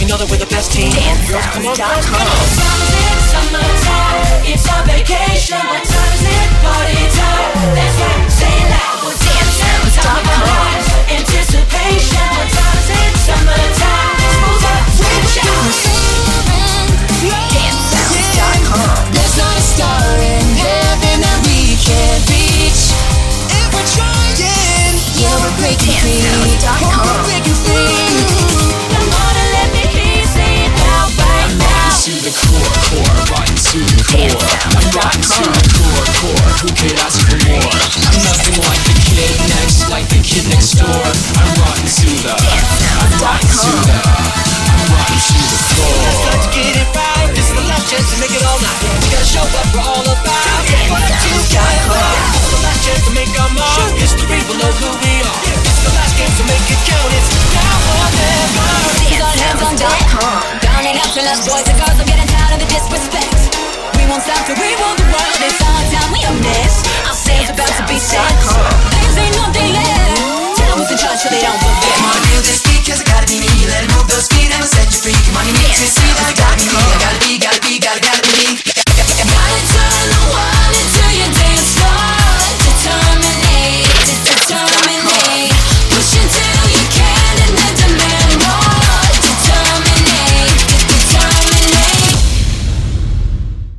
know that we're the best team. Girls, come on, girls, come on. What time is it? Summertime. It's our vacation. What time is it? Party time. That's right, say it loud. What time is it? Time of our lives. Anticipation. What time is it? Summertime. Smooth up, switch out. There's not a star in heaven that we can't reach. If we're trying, yeah, we're breaking free. We're breaking free. Come on and let me hear you say it now, right now. To the core, rotten to the core. I'm rotten to the core. Who could ask for more? I'm nothing like the kid next door. I'm rotten to the core. Start to get it right.